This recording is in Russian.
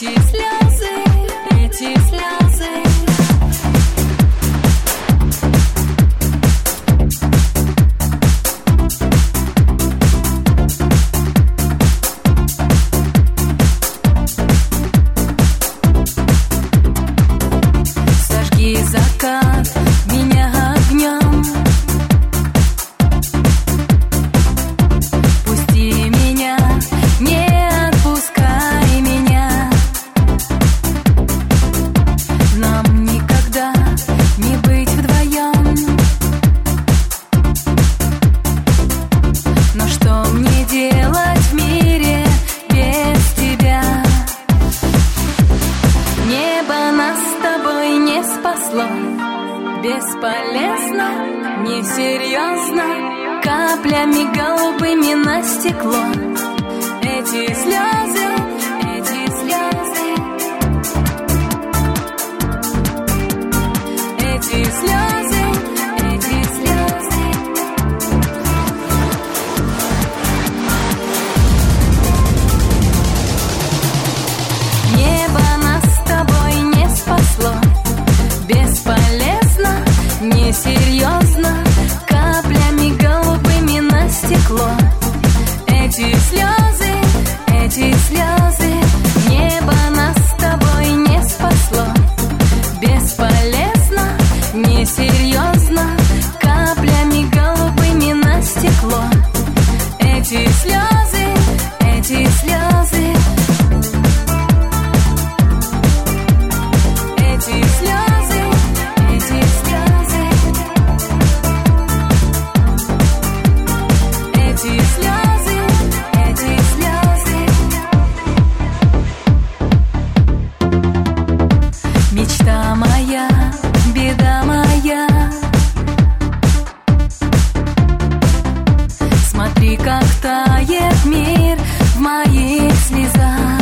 Эти слезы, эти слезы. Сожги закат меня огнем, пусти меня, не отпускай меня. Нам никогда не быть вдвоем. Но что мне делать в мире без тебя? Небо нас с тобой не спасло, бесполезно, несерьезно, каплями голубыми на стекло. Эти слезы, эти слезы, эти слезы, эти слезы. Небо нас с тобой не спасло, бесполезно, несерьезно, каплями голубыми на стекло. Эти слезы, эти слезы. Небо нас с тобой не спасло, бесполезно, несерьезно, каплями голубыми на стекло. Эти слезы, эти слезы. Эти слезы, эти слезы. Эти слезы, эти слезы. Мечта моя, беда моя. Смотри, как тает мир в моих слезах.